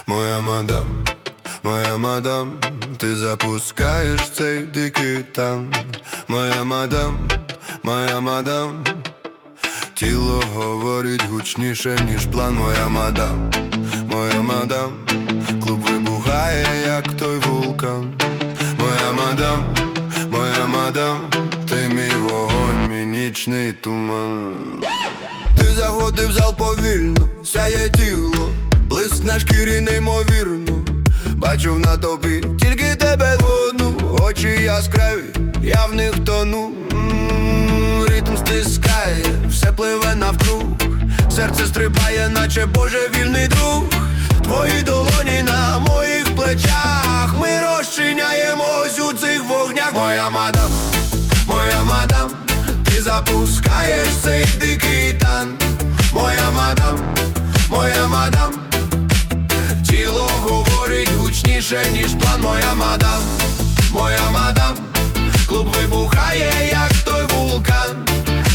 моя мадам, ти запускаєш цей дикий танк. Моя мадам, тіло говорить гучніше, ніж план. Моя мадам, клуб вибухає, як той вулкан. Моя мадам, ти мій вогонь, мій нічний туман. Ти заходив в зал повільно, сяє тіло, блиск на шкірі неймовірно. Бачу в натовпі тільки тебе одну, очі яскраві, я в них тону. Ритм стискає, все пливе навкруг, серце стрибає, наче божевільний друг. Твої долоні на моїх плечах, ми розчиняємось у цих вогнях. Моя мадам, ти запускаєш цей дикий танк. Моя мадам, тіло говорить гучніше, ніж план. Моя мадам, клуб вибухає, як той вулкан.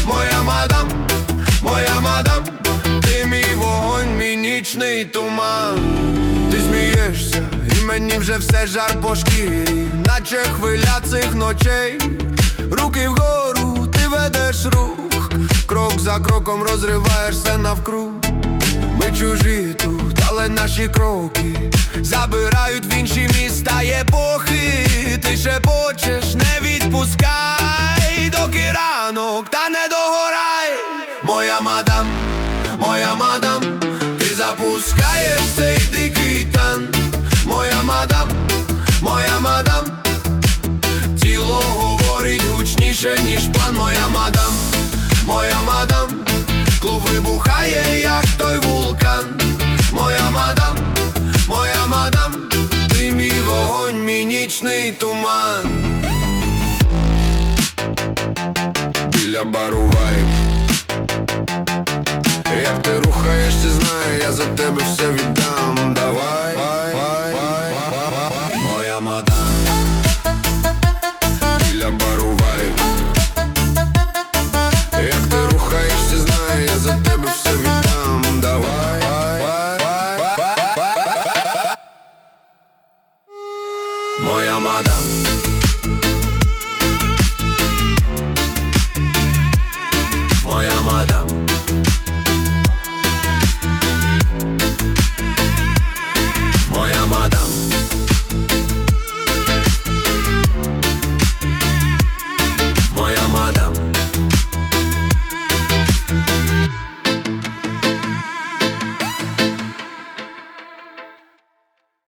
Моя мадам, ти мій вогонь, мій нічний туман. Ти смієшся, і мені вже все жар по шкірі, наче хвиля цих ночей. Руки вгору, ти ведеш рух, крок за кроком розриваєш все навкруг. Ми чужі тут, але наші кроки забирають в інші міста епохи. Ти шепочеш, не відпускай, доки ранок, та не догорай. Моя мадам, ти запускаєш цей дикий танк. Моя мадам, тіло говорить гучніше, ніж план. Моя мадам, клуб вибухає, як той вулкан. Моя мадам, ти мій вогонь, мій нічний туман. Біля бару вайб, як ти рухаєшся, знаю, я за тебе все віддам. Давай, моя мадам. Біля бару вайб, як ти рухаєшся, знаю, я за тебе все віддам. Давай, моя мадам.